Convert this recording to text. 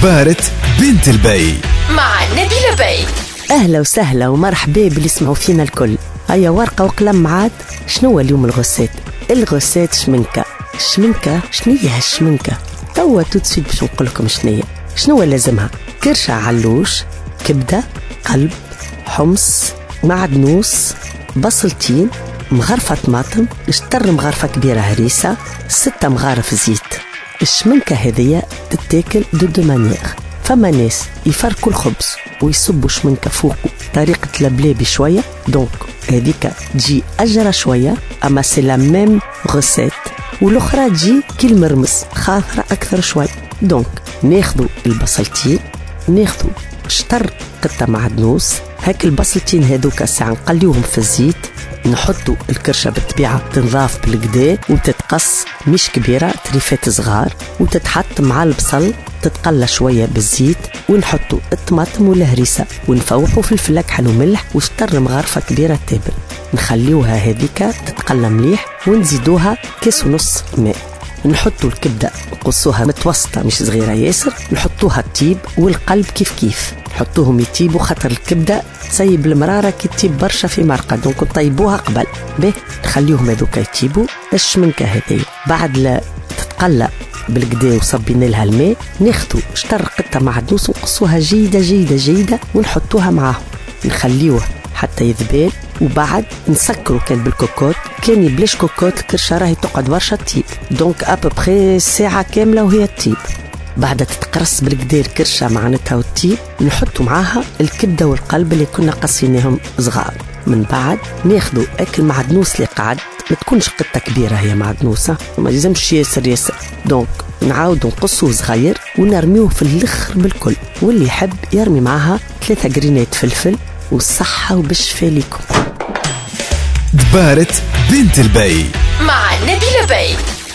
دبارة بنت البي مع نبيلة بي. أهلا وسهلا ومرحبا باللي يسمعوا فينا الكل. هيا ورقة وقلم معاد. شنو اليوم الغسات؟ الغسات شمنكة. الشمنكة شنية هالشمنكة؟ توا تدسيد باش نقولكم شنو لازمها؟ كرشة علوش، كبدة، قلب، حمص، معدنوس، بصلتين، مغرفة طماطم، شطر مغرفة كبيرة هريسة، 6 مغارف زيت. الشمنكة هذية تتاكل دو مانيغ. فما ناس يفركوا الخبز ويصبوا شمنكة فوقه طريقة لبلابي شوية، دونك هذيك تجي أجرى شوية، أما سي لا ميم غسات. والأخرى تجي كي المرمس خاطرة أكثر شوية. دونك ناخذوا البصلتين، ناخذوا شطر قطة معدنوس، هاك البصلتين هذوك ساعة نقليوهم في الزيت، نحطوا الكرشة بالطبيعة تنضاف بالقدا وتتقص مش كبيرة، تريفات صغار، وتتحط مع البصل تتقلى شوية بالزيت، ونحطوا الطماطم والهريسة ونفوحوا في الفلك وملح وشطر مغرفة كبيرة تابل. نخليوها هذيك تتقلى مليح ونزيدوها كاس ونص ماء. نحطوا الكبدة نقصوها متوسطة مش صغيرة ياسر، نحطوها التيب والقلب كيف نحطوهم يتيبوا، خاطر الكبدة تسيب المرارة كي تيب برشا في مرقة، دونك نطيبوها قبل به نخليوهم هذوك يتيبوا. الشمنكة هذه بعد لا تتقلى بالقدا وصبينا لها الماء، ناخذوا شطر قطة معدنوس ونقصوها جيدة جيدة جيدة ونحطوها معاهم، نخليوه حتى يذبال، وبعد نسكروا كان بالكوكوت. كان يبلاش كوكوت الكرشة راهي تقعد برشا تيب، دونك ابوبخي ساعة كاملة وهي تيب. بعد تتقرص بالقدا الكرشة معناتها والتيب، نحطوا معاها الكبدة والقلب اللي كنا قصيناهم صغار. من بعد ناخذوا اكل معدنوس اللي قعد، ما تكونش قطة كبيرة هي معدنوسة، ما لازمش ياسر، دونك نعاودوا نقصوه صغير ونرميوه في الاخر بالكل. واللي يحب يرمي معاها 3 جرينات فلفل، والصحة وبالشفاء لكم. دبارة بنت البي مع نبيلة بي.